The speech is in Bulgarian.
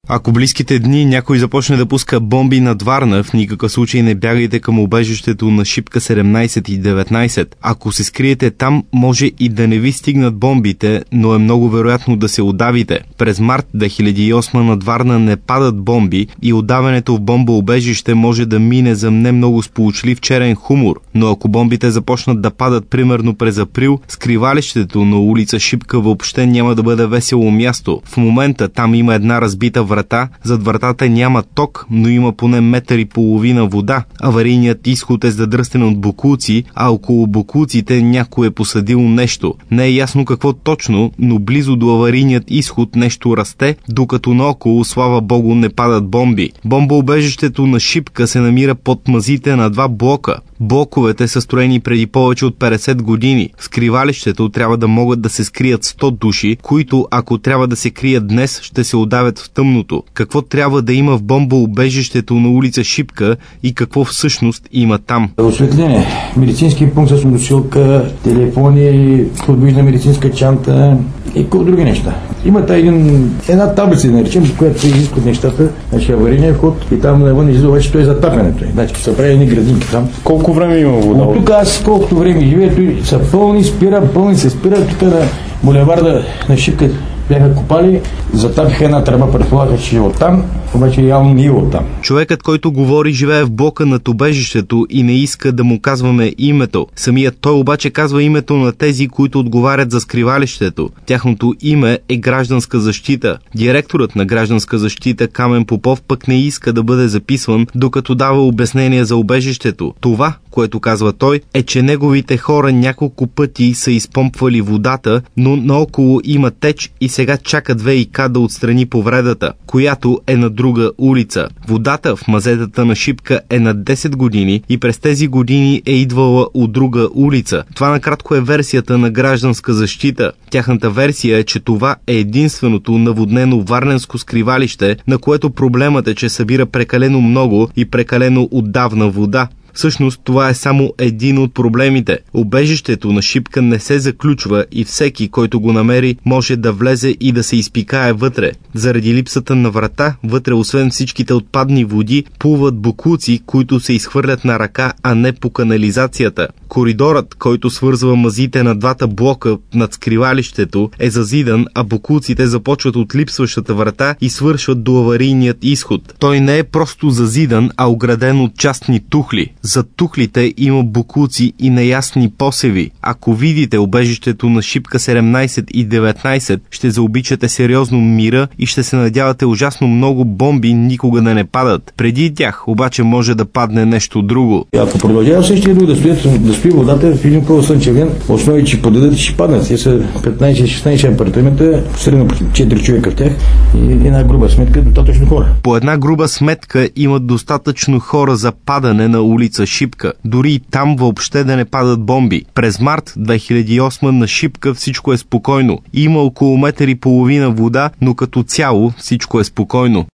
Ако близките дни някой започне да пуска бомби над Варна, в никакъв случай не бягайте към убежището на Шипка 17 и 19. Ако се скриете там, може и да не ви стигнат бомбите, но е много вероятно да се удавите. През март 2008 над Варна не падат бомби и удаването в бомбоубежище може да мине за не много сполучлив черен хумор, но ако бомбите започнат да падат примерно през април, скривалището на улица Шипка въобще няма да бъде весело място. В момента там има една разбита врата, зад вратата няма ток, но има поне метър и половина вода. Аварийният изход е задръстен от боклуци, а около боклуците някой е посадил нещо. Не е ясно какво точно, но близо до аварийният изход нещо расте, докато наоколо, слава богу, не падат бомби. Бомбоубежището на Шипка се намира под мазите на два блока. Блоковете са строени преди повече от 50 години. В скривалището трябва да могат да се скрият 100 души, които, ако трябва да се крият днес, ще се удавят в тъмното. Какво трябва да има в бомбоубежището на улица Шипка и какво всъщност има там? Осветление, медицински пункт с носилка, телефони, подвижна медицинска чанта и колко други неща. Има една таблица, да наречем, в която се изискват нещата, значи аварийния вход и там навън излиза, вече той е затапянето. Значи са правили едни градинки там. Колко време има вода? От тук аз колкото време живея, той са пълни се спира, тук на булеварда на Шипка бяха копали, затапиха една тръба, предполагаха, че е оттам, обаче явно не е оттам. Човекът, който говори, живее в блока над убежището и не иска да му казваме името. Самият той обаче казва името на тези, които отговарят за скривалището. Тяхното име е Гражданска защита. Директорът на Гражданска защита Камен Попов пък не иска да бъде записван, докато дава обяснение за убежището. Това, което казва той, е, че неговите хора няколко пъти са изпомпвали водата, но наоколо има теч и сега чакат ВиК да отстрани повредата, която е на друга улица. Водата в мазетата на Шипка е на 10 години и през тези години е идвала от друга улица. Това накратко е версията на Гражданска защита. Тяхната версия е, че това е единственото наводнено варненско скривалище, на което проблемът е, че събира прекалено много и прекалено отдавна вода. Всъщност това е само един от проблемите. Убежището на Шипка не се заключва и всеки, който го намери, може да влезе и да се изпикае вътре. Заради липсата на врата, вътре освен всичките отпадни води, плуват боклуци, които се изхвърлят на ръка, а не по канализацията. Коридорът, който свързва мазите на двата блока над скривалището, е зазидан, а боклуците започват от липсващата врата и свършват до аварийният изход. Той не е просто зазидан, а ограден от частни тухли. Зад тухлите има боклуци и неясни посеви. Ако видите убежището на Шипка 17 и 19, ще заобичате сериозно мира и ще се надявате ужасно много бомби никога да не падат. Преди тях обаче може да падне нещо друго. Ако продължава същия друг да стои водата в един по-слънчев ден, основи, че подадат и ще паднат. Те са 15-16 апартамента, средно 4 човека в тях и една груба сметка, достатъчно хора. По една груба сметка имат достатъчно хора за падане на улица Шипка. Дори и там въобще да не падат бомби. През март 2008 на Шипка всичко е спокойно. Има около метър и половина вода, но като цяло всичко е спокойно.